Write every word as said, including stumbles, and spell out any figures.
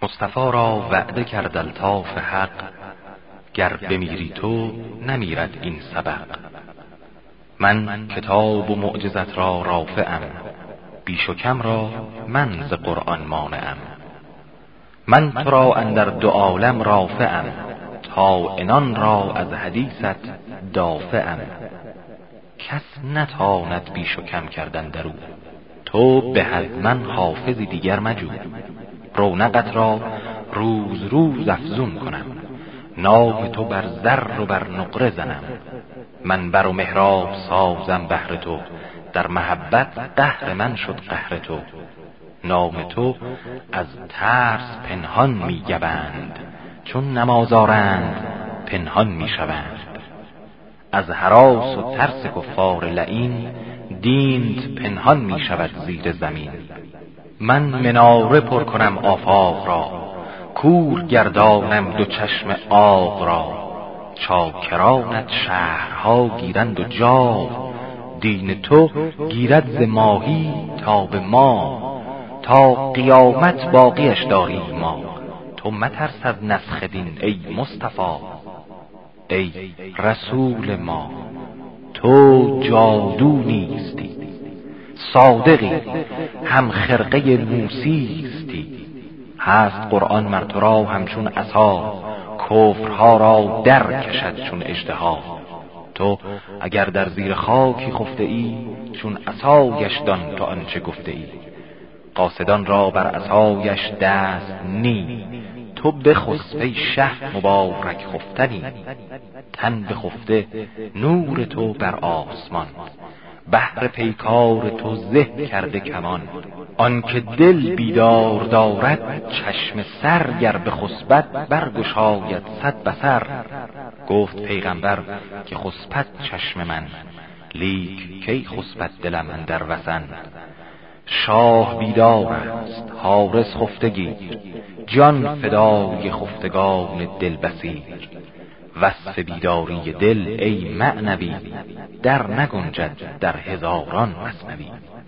مصطفی را وعده کرد الطاف حق، گر بمیری تو نمیرد این سبق. من کتاب و معجزت را رافعم، بیش و کم را من ز قرآن مانعم. من تو را اندر دو عالم رافعم، تا انان را از حدیثت دافعم. کس نتاند بیش و کم کردن درو، تو به از من حافظی دیگر مجو. رونقت را روز روز افزون کنم، نام تو بر زر و بر نقره زنم. من بر و محراب سازم بهر تو، در محبت قهر من شد قهر تو. نام تو از ترس پنهان می گوند، چون نماز آرند پنهان می شوند. از هراس و ترس کفار لعین، دینت پنهان می شود زیر زمین. من مناره پر کنم آفاق را، کور گردانم دو چشم آق را. چاکرانت شهرها گیرند و جاو، دین تو گیرد ز ماهی تا به ما. تا قیامت باقیش داریم ما، تو مترس از نسخ دین ای مصطفی. ای رسول ما تو جادو نیستی، صادقی هم خرقه موسیستی. هست قرآن مر تو را همچون عصا، کفرها را در کشد چون اژدها. تو اگر در زیر خاکی خفته ای، چون عصایش دان تو آنچه گفته ای. قاصدان را بر عصایش دست نی، تو بخسب ای شه مبارک خفتنی. تن بخفته نور تو بر آسمان، بهر پیکار تو زه کرده کمان. آنکه دل بیدار دارد چشم سر، گر بخسبد برگشاید صد بصر. گفت پیغمبر که خسبد چشم من، لیک کی خسبد دلم اندر وسن. شاه بیدار است حارس خفته گیر، جان فدای خفتگان دل بصیر. وصف بیداری دل ای معنوی، در نگنجد در هزاران مثنوی.